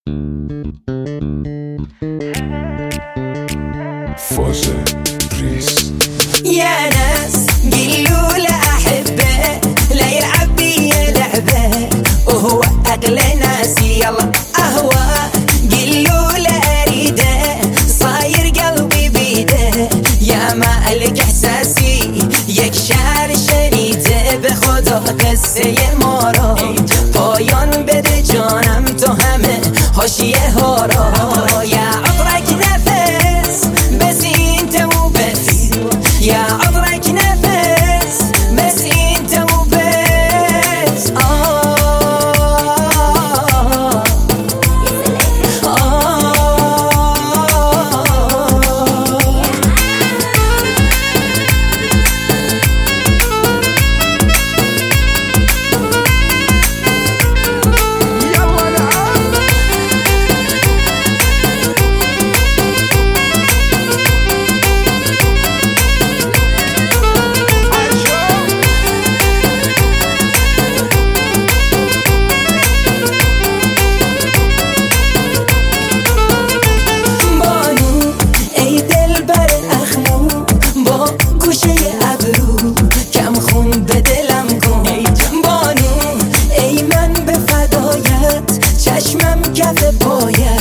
فاز ريس يا ناس قلوا لأحبه لا يلعب بي لعبه وهو أغلى ناسي يلا أهوى قلوا له أريده صاير قلبي بيده يا مالك إحساسي يكشار شريته بخدا قصه مارا پایان بده جانم تو همه حاشیه ها را یا عطرک نفس بس انت وبس يا عطرك نفس بس انت وبس چشمم کف پایت